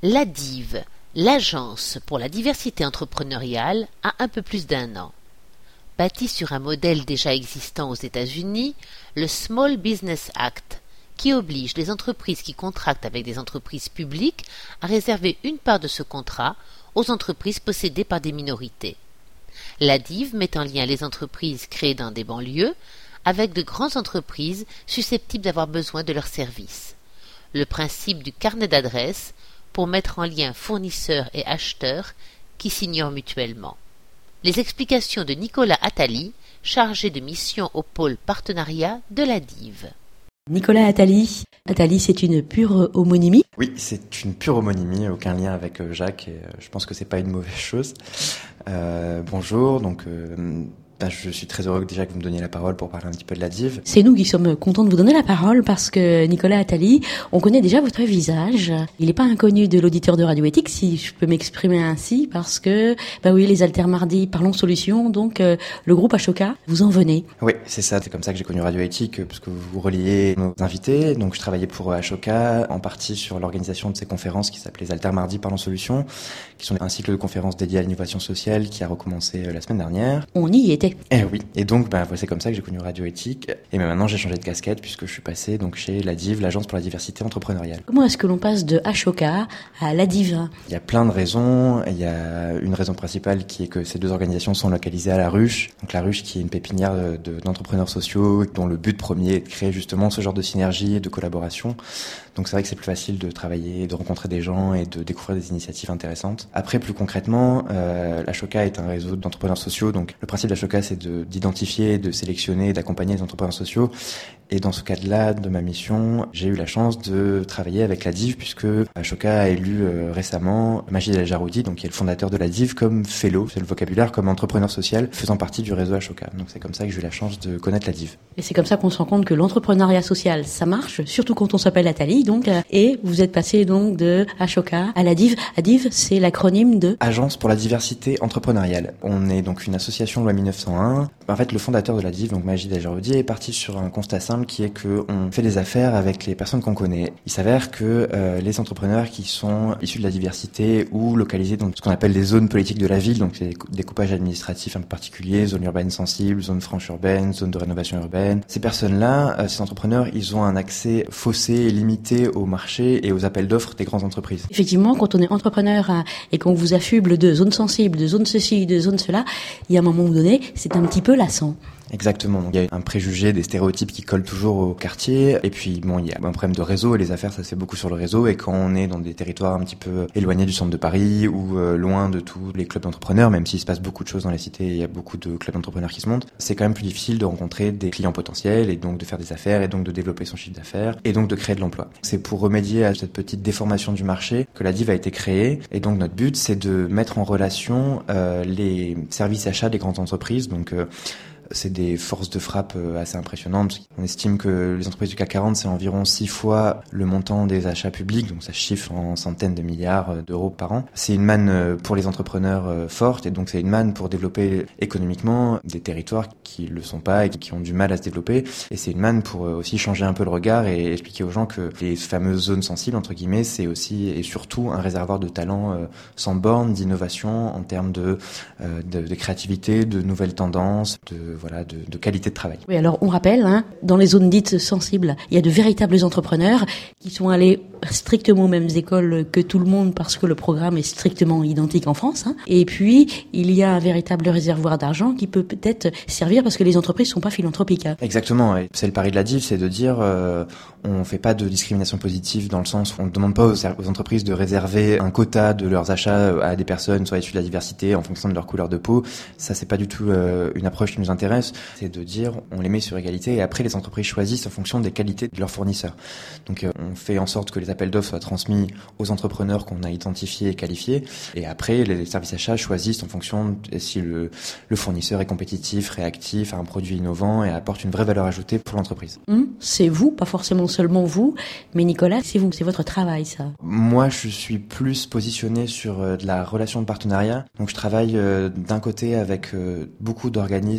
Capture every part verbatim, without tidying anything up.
La D I V, l'Agence pour la diversité entrepreneuriale, a un peu plus d'un an. Bâtie sur un modèle déjà existant aux États-Unis, le Small Business Act, qui oblige les entreprises qui contractent avec des entreprises publiques à réserver une part de ce contrat aux entreprises possédées par des minorités. La D I V met en lien les entreprises créées dans des banlieues avec de grandes entreprises susceptibles d'avoir besoin de leurs services. Le principe du carnet d'adresses pour mettre en lien fournisseurs et acheteurs qui s'ignorent mutuellement. Les explications de Nicolas Attali, chargé de mission au pôle partenariat de la D I V. Nicolas Attali, Attali c'est une pure homonymie? Oui, c'est une pure homonymie, aucun lien avec Jacques, et je pense que c'est pas une mauvaise chose. Euh, bonjour, donc euh, ben, je suis très heureux déjà que vous me donniez la parole pour parler un petit peu de la D I V. C'est nous qui sommes contents de vous donner la parole parce que Nicolas Attali, on connaît déjà votre visage. Il n'est pas inconnu de l'auditeur de Radio Éthique, si je peux m'exprimer ainsi, parce que, bah oui, les Alters Mardi, Parlons Solutions, donc euh, le groupe Ashoka, vous en venez. Oui, c'est ça, c'est comme ça que j'ai connu Radio Éthique, parce que vous reliez nos invités. Donc je travaillais pour Ashoka, en partie sur l'organisation de ces conférences qui s'appellent les Alters Mardi, Parlons Solutions, qui sont un cycle de conférences dédié à l'innovation sociale qui a recommencé la semaine dernière. On y était. Eh oui, et donc ben, c'est comme ça que j'ai connu Radio Éthique. Et ben, maintenant j'ai changé de casquette puisque je suis passé donc chez la D I V, l'Agence pour la diversité entrepreneuriale. Comment est-ce que l'on passe de Ashoka à la D I V? Il y a plein de raisons. Il y a une raison principale qui est que ces deux organisations sont localisées à La Ruche. Donc La Ruche qui est une pépinière de, de, d'entrepreneurs sociaux dont le but premier est de créer justement ce genre de synergie et de collaboration. Donc c'est vrai que c'est plus facile de travailler, de rencontrer des gens et de découvrir des initiatives intéressantes. Après, plus concrètement, euh, l'Ashoka est un réseau d'entrepreneurs sociaux. Donc le principe d'Ashoka, c'est de, d'identifier, de sélectionner et d'accompagner les entrepreneurs sociaux. Et dans ce cadre-là de ma mission, j'ai eu la chance de travailler avec la D I V puisque Ashoka a élu euh, récemment Majid El Jaroudi, donc qui est le fondateur de la D I V, comme fellow, c'est le vocabulaire, comme entrepreneur social faisant partie du réseau Ashoka. Donc c'est comme ça que j'ai eu la chance de connaître la D I V. Et c'est comme ça qu'on se rend compte que l'entrepreneuriat social, ça marche, surtout quand on s'appelle Attali. Donc, euh, et vous êtes passé donc de Ashoka à la D I V. La D I V, c'est l'acronyme de Agence pour la diversité entrepreneuriale. On est donc une association loi mille neuf cent un. En fait, le fondateur de la D I V, donc Majid El Jaroudi, est parti sur un constat simple qui est que on fait des affaires avec les personnes qu'on connaît. Il s'avère que euh, les entrepreneurs qui sont issus de la diversité ou localisés dans ce qu'on appelle les zones politiques de la ville, donc c'est des découpages administratifs un peu particuliers, zones urbaines sensibles, zones franches urbaines, zones de rénovation urbaine. Ces personnes-là, euh, ces entrepreneurs, ils ont un accès faussé et limité au marché et aux appels d'offres des grandes entreprises. Effectivement, quand on est entrepreneur hein, et qu'on vous affuble de zones sensibles, de zones ceci, de zones cela, il y a un moment donné, c'est un petit peu lassant. Exactement. Donc, il y a un préjugé, des stéréotypes qui collent toujours au quartier. Et puis, bon, il y a un problème de réseau et les affaires, ça se fait beaucoup sur le réseau. Et quand on est dans des territoires un petit peu éloignés du centre de Paris ou euh, loin de tous les clubs d'entrepreneurs, même s'il se passe beaucoup de choses dans les cités, il y a beaucoup de clubs d'entrepreneurs qui se montent, c'est quand même plus difficile de rencontrer des clients potentiels et donc de faire des affaires et donc de développer son chiffre d'affaires et donc de créer de l'emploi. C'est pour remédier à cette petite déformation du marché que la D I V a été créée. Et donc, notre but, c'est de mettre en relation euh, les services achats des grandes entreprises. Donc, euh, c'est des forces de frappe assez impressionnantes. On estime que les entreprises du C A C quarante, c'est environ six fois le montant des achats publics, donc ça chiffre en centaines de milliards d'euros par an. C'est une manne pour les entrepreneurs forte et donc c'est une manne pour développer économiquement des territoires qui le sont pas et qui ont du mal à se développer. Et c'est une manne pour aussi changer un peu le regard et expliquer aux gens que les fameuses zones sensibles, entre guillemets, c'est aussi et surtout un réservoir de talents sans bornes, d'innovation en termes de, de, de créativité, de nouvelles tendances, de voilà, de, de qualité de travail. Oui, alors on rappelle, hein, dans les zones dites sensibles, il y a de véritables entrepreneurs qui sont allés strictement aux mêmes écoles que tout le monde parce que le programme est strictement identique en France. Hein. Et puis, il y a un véritable réservoir d'argent qui peut peut-être servir parce que les entreprises ne sont pas philanthropiques. Hein. Exactement. Et c'est le pari de la D I V, c'est de dire euh, on ne fait pas de discrimination positive dans le sens où on ne demande pas aux, aux entreprises de réserver un quota de leurs achats à des personnes soit issues de la diversité en fonction de leur couleur de peau. Ça, c'est pas du tout euh, une approche qui nous intéresse. C'est de dire on les met sur égalité et après les entreprises choisissent en fonction des qualités de leurs fournisseurs. Donc euh, on fait en sorte que les appels d'offres soient transmis aux entrepreneurs qu'on a identifiés et qualifiés et après les services achats choisissent en fonction de si le, le fournisseur est compétitif, réactif, a un produit innovant et apporte une vraie valeur ajoutée pour l'entreprise. Mmh, c'est vous, pas forcément seulement vous, mais Nicolas, c'est vous, c'est votre travail ça. Moi je suis plus positionné sur euh, de la relation de partenariat. Donc je travaille euh, d'un côté avec euh, beaucoup d'organismes qui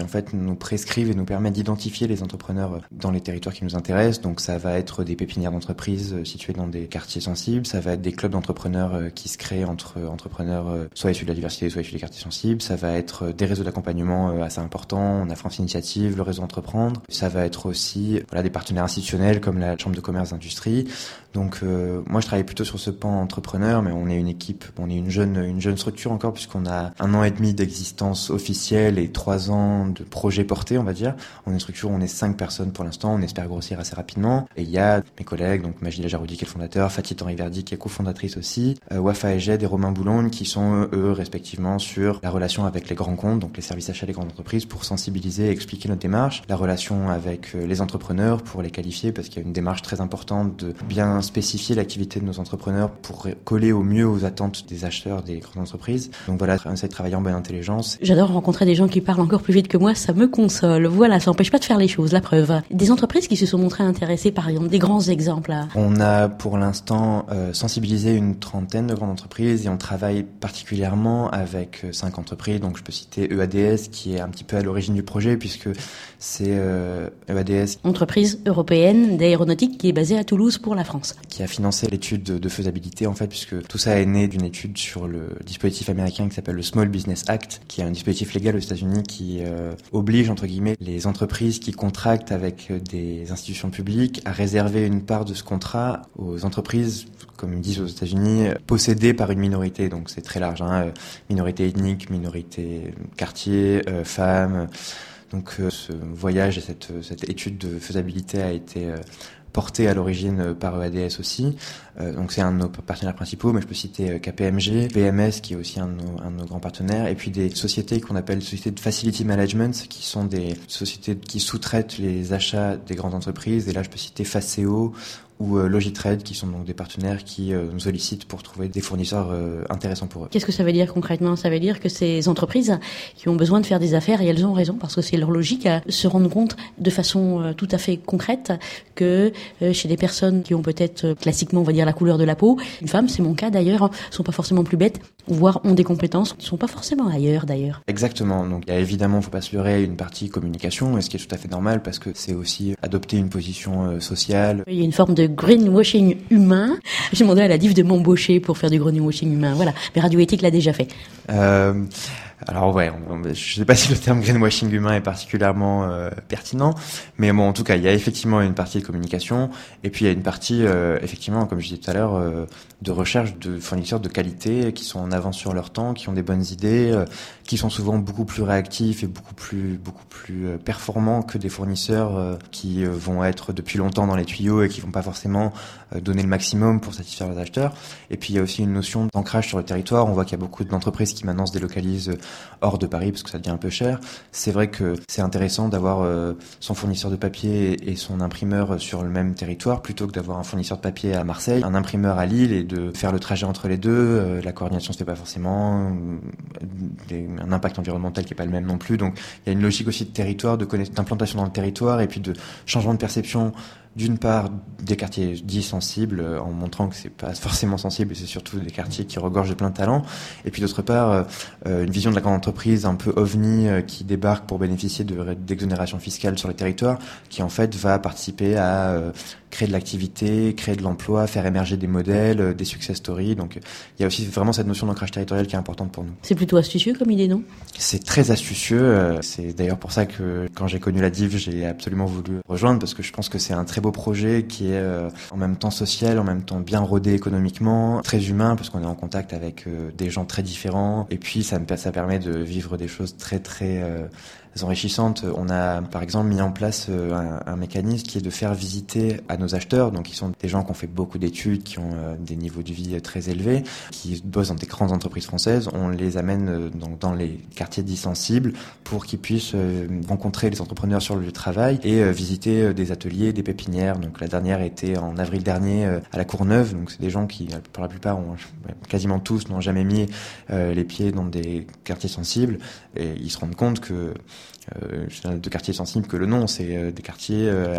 en fait nous prescrivent et nous permettent d'identifier les entrepreneurs dans les territoires qui nous intéressent. Donc ça va être des pépinières d'entreprises situées dans des quartiers sensibles, ça va être des clubs d'entrepreneurs qui se créent entre entrepreneurs soit issus de la diversité, soit issus des quartiers sensibles, ça va être des réseaux d'accompagnement assez importants, on a France Initiative, le réseau Entreprendre, ça va être aussi voilà, des partenaires institutionnels comme la Chambre de commerce d'industrie. Donc euh, moi je travaille plutôt sur ce pan entrepreneur, mais on est une équipe, on est une jeune une jeune structure encore puisqu'on a un an et demi d'existence officielle et trois ans de projet porté, on va dire. On est une structure où on est cinq personnes pour l'instant, on espère grossir assez rapidement. Et il y a mes collègues, donc Majida Jaroudi qui est le fondateur, Fatih Henri-Verdi qui est cofondatrice aussi, euh, Wafa Ejed et Romain Boulogne qui sont eux respectivement sur la relation avec les grands comptes, donc les services achats des grandes entreprises pour sensibiliser et expliquer notre démarche, la relation avec les entrepreneurs pour les qualifier parce qu'il y a une démarche très importante de bien spécifier l'activité de nos entrepreneurs pour coller au mieux aux attentes des acheteurs des grandes entreprises. Donc voilà, on essaie de travailler en bonne intelligence. J'adore rencontrer des gens qui parlent encore plus vite que moi, ça me console. Voilà, ça n'empêche pas de faire les choses, la preuve. Des entreprises qui se sont montrées intéressées, par exemple, des grands exemples. Là. On a pour l'instant euh, sensibilisé une trentaine de grandes entreprises et on travaille particulièrement avec euh, cinq entreprises. Donc je peux citer E A D S qui est un petit peu à l'origine du projet puisque c'est euh, E A D S, entreprise européenne d'aéronautique qui est basée à Toulouse pour la France, qui a financé l'étude de, de faisabilité en fait, puisque tout ça est né d'une étude sur le dispositif américain qui s'appelle le Small Business Act, qui est un dispositif légal aux États-Unis qui euh, oblige entre guillemets les entreprises qui contractent avec des institutions publiques à réserver une part de ce contrat aux entreprises, comme ils disent aux États-Unis, possédées par une minorité. Donc c'est très large, hein, minorité ethnique, minorité quartier, euh, femmes. Donc euh, ce voyage et cette, cette étude de faisabilité a été euh, porté à l'origine par E A D S aussi. Euh, donc c'est un de nos partenaires principaux, mais je peux citer K P M G, B M S qui est aussi un de nos, un de nos grands partenaires, et puis des sociétés qu'on appelle sociétés de facility management, qui sont des sociétés qui sous-traitent les achats des grandes entreprises. Et là je peux citer Faceo ou euh, Logitrade, qui sont donc des partenaires qui euh, nous sollicitent pour trouver des fournisseurs euh, intéressants pour eux. Qu'est-ce que ça veut dire concrètement ? Ça veut dire que ces entreprises qui ont besoin de faire des affaires, et elles ont raison parce que c'est leur logique, se rendent compte de façon euh, tout à fait concrète que euh, chez des personnes qui ont peut-être euh, classiquement, on va dire, la couleur de la peau, une femme, c'est mon cas d'ailleurs, hein, sont pas forcément plus bêtes, voire ont des compétences, ne sont pas forcément ailleurs d'ailleurs. Exactement. Donc il y a évidemment, faut pas se leurrer, une partie communication, et ce qui est tout à fait normal parce que c'est aussi adopter une position euh, sociale. Il y a une forme de greenwashing humain. J'ai demandé à la div de m'embaucher pour faire du greenwashing humain. Voilà. Mais Radio Éthique l'a déjà fait. Euh, alors ouais, on, je sais pas si le terme greenwashing humain est particulièrement euh, pertinent, mais bon, en tout cas, il y a effectivement une partie de communication, et puis il y a une partie, euh, effectivement, comme je disais tout à l'heure, euh, de recherche de fournisseurs de qualité qui sont en avance sur leur temps, qui ont des bonnes idées, euh, qui sont souvent beaucoup plus réactifs et beaucoup plus beaucoup plus euh, performants que des fournisseurs euh, qui euh, vont être depuis longtemps dans les tuyaux et qui vont pas forcément euh, donner le maximum pour satisfaire les acheteurs. Et puis il y a aussi une notion d'ancrage sur le territoire. On voit qu'il y a beaucoup d'entreprises qui maintenant se délocalisent hors de Paris parce que ça devient un peu cher. C'est vrai que c'est intéressant d'avoir euh, son fournisseur de papier et son imprimeur sur le même territoire plutôt que d'avoir un fournisseur de papier à Marseille, un imprimeur à Lille, et de faire le trajet entre les deux. Euh, la coordination se fait pas forcément, euh, des, un impact environnemental qui est pas le même non plus. Donc il y a une logique aussi de territoire, de connaître, d'implantation dans le territoire, et puis de changement de perception. D'une part, des quartiers dits sensibles, euh, en montrant que c'est pas forcément sensible, et c'est surtout des quartiers qui regorgent de plein de talents. Et puis d'autre part, euh, une vision de la grande entreprise un peu ovni euh, qui débarque pour bénéficier de, d'exonération fiscale sur les territoires, qui en fait va participer à euh, créer de l'activité, créer de l'emploi, faire émerger des modèles, euh, des success stories. Donc il y a aussi vraiment cette notion d'ancrage territorial qui est importante pour nous. C'est plutôt astucieux comme idée, non ? C'est très astucieux. Euh, c'est d'ailleurs pour ça que quand j'ai connu la D I V, j'ai absolument voulu rejoindre, parce que je pense que c'est un très beau projet qui est euh, en même temps social, en même temps bien rodé économiquement, très humain parce qu'on est en contact avec euh, des gens très différents, et puis ça me ça permet de vivre des choses très très euh, enrichissantes. On a par exemple mis en place euh, un, un mécanisme qui est de faire visiter à nos acheteurs, donc qui sont des gens qui ont fait beaucoup d'études, qui ont euh, des niveaux de vie très élevés, qui bossent dans des grandes entreprises françaises. On les amène euh, donc dans les quartiers dits sensibles pour qu'ils puissent euh, rencontrer les entrepreneurs sur le lieu de travail et euh, visiter euh, des ateliers, des pépinières. Donc la dernière était en avril dernier euh, à la Courneuve. Donc c'est des gens qui, pour la plupart, ont, quasiment tous, n'ont jamais mis euh, les pieds dans des quartiers sensibles, et ils se rendent compte que euh, de quartiers sensibles que le nom, c'est euh, des quartiers euh,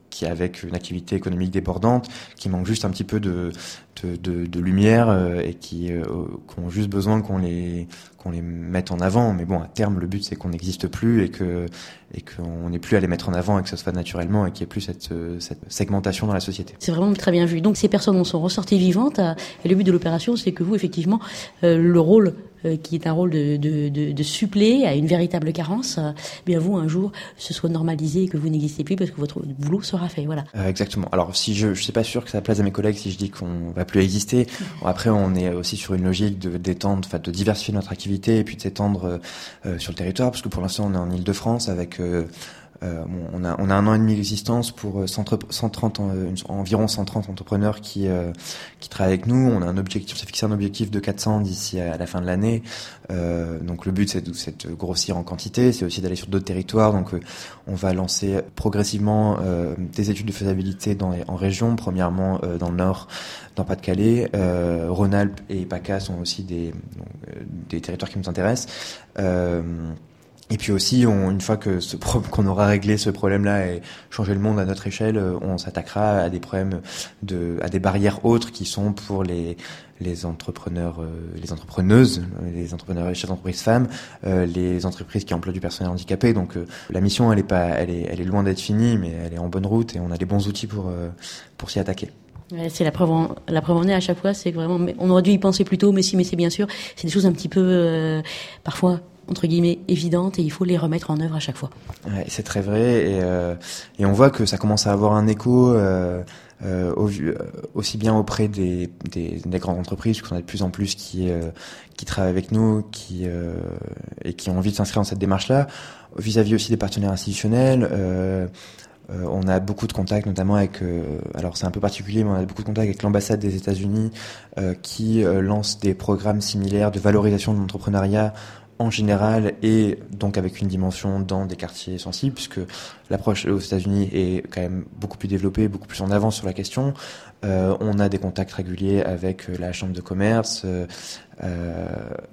qui avec une activité économique débordante, qui manque juste un petit peu de de, de, de lumière euh, et qui, euh, qui ont juste besoin qu'on les qu'on les mette en avant. Mais bon, à terme, le but c'est qu'on n'existe plus et que et qu'on n'ait plus à les mettre en avant et que ça se fasse naturellement et qu'il n'y ait plus cette cette segmentation dans la société. C'est vraiment très bien vu. Donc ces personnes en sont ressorties vivantes euh, et le but de l'opération, c'est que vous, effectivement, euh, le rôle euh, qui est un rôle de, de, de, de suppléer à une véritable carence, euh, bien vous, un jour, ce soit normalisé et que vous n'existez plus parce que votre boulot sera fait. Voilà. Euh, exactement. Alors, si je, je suis pas sûr que ça plaise à mes collègues si je dis qu'on va plus exister. Bon, après, on est aussi sur une logique de d'étendre, enfin, de diversifier notre activité et puis de s'étendre euh, sur le territoire, parce que pour l'instant, on est en Île-de-France avec euh, Euh, bon, on a on a un an et demi d'existence pour cent trente euh, environ cent trente entrepreneurs qui euh, qui travaillent avec nous. On a un objectif, on s'est fixé un objectif de quatre cents d'ici à la fin de l'année. Euh, donc le but c'est de, c'est de grossir en quantité, c'est aussi d'aller sur d'autres territoires. Donc euh, on va lancer progressivement euh, des études de faisabilité dans les, en région, premièrement euh, dans le Nord, dans Pas-de-Calais, euh, Rhône-Alpes et PACA sont aussi des donc, euh, des territoires qui nous intéressent. Euh, Et puis aussi, on, une fois que ce pro- qu'on aura réglé ce problème-là et changé le monde à notre échelle, on s'attaquera à des problèmes de, à des barrières autres qui sont pour les les entrepreneurs, euh, les entrepreneuses, les entrepreneurs et chefs d'entreprise femmes, euh, les entreprises qui emploient du personnel handicapé. Donc euh, la mission, elle est pas, elle est, elle est loin d'être finie, mais elle est en bonne route et on a les bons outils pour euh, pour s'y attaquer. C'est la preuve en, la preuve en est à chaque fois, c'est que vraiment, on aurait dû y penser plus tôt, mais si, mais c'est bien sûr, c'est des choses un petit peu, euh, parfois, entre guillemets, évidentes et il faut les remettre en œuvre à chaque fois. Ouais, c'est très vrai et, euh, et on voit que ça commence à avoir un écho euh, euh, au, aussi bien auprès des, des, des grandes entreprises, puisqu'on a de plus en plus qui, euh, qui travaillent avec nous qui, euh, et qui ont envie de s'inscrire dans cette démarche-là, vis-à-vis aussi des partenaires institutionnels. Euh, Euh, on a beaucoup de contacts, notamment avec, euh, alors c'est un peu particulier, mais on a beaucoup de contacts avec l'ambassade des États-Unis euh, qui euh, lance des programmes similaires de valorisation de l'entrepreneuriat en général et donc avec une dimension dans des quartiers sensibles, puisque l'approche aux États-Unis est quand même beaucoup plus développée, beaucoup plus en avance sur la question. Euh, on a des contacts réguliers avec la Chambre de commerce. Euh, euh,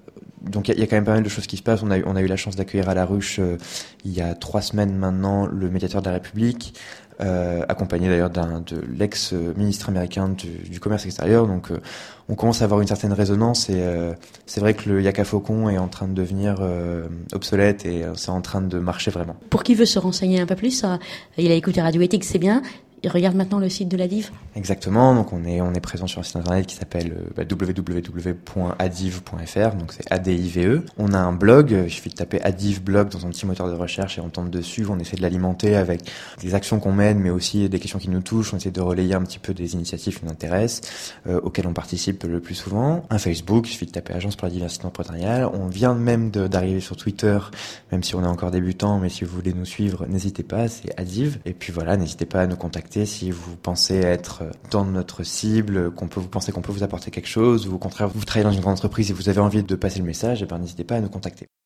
donc il y, y a quand même pas mal de choses qui se passent. On a eu, on a eu la chance d'accueillir à La Ruche euh, il y a trois semaines maintenant le médiateur de la République, euh, accompagné d'ailleurs d'un de l'ex-ministre américain du, du commerce extérieur. Donc euh, on commence à avoir une certaine résonance et euh, c'est vrai que le Yaka Faucon est en train de devenir euh, obsolète et euh, c'est en train de marcher vraiment. Pour qui veut se renseigner un peu plus, euh, il a écouté Radio Éthique, c'est bien. Il regarde maintenant le site de l'A D I V. Exactement, donc on est on est présent sur un site internet qui s'appelle bah, w w w point adiv point f r, donc c'est A D I V E. On a un blog, il suffit de taper Adiv blog dans un petit moteur de recherche et on tombe dessus. On essaie de l'alimenter avec des actions qu'on mène, mais aussi des questions qui nous touchent. On essaie de relayer un petit peu des initiatives qui nous intéressent, euh, auxquelles on participe le plus souvent. Un Facebook, il suffit de taper Agence pour la diversité entrepreneuriale. On vient même de, d'arriver sur Twitter, même si on est encore débutant, mais si vous voulez nous suivre, n'hésitez pas, c'est Adiv. Et puis voilà, n'hésitez pas à nous contacter si vous pensez être dans notre cible, qu'on peut vous pensez qu'on peut vous apporter quelque chose, ou au contraire vous travaillez dans une grande entreprise et vous avez envie de passer le message, et ben n'hésitez pas à nous contacter.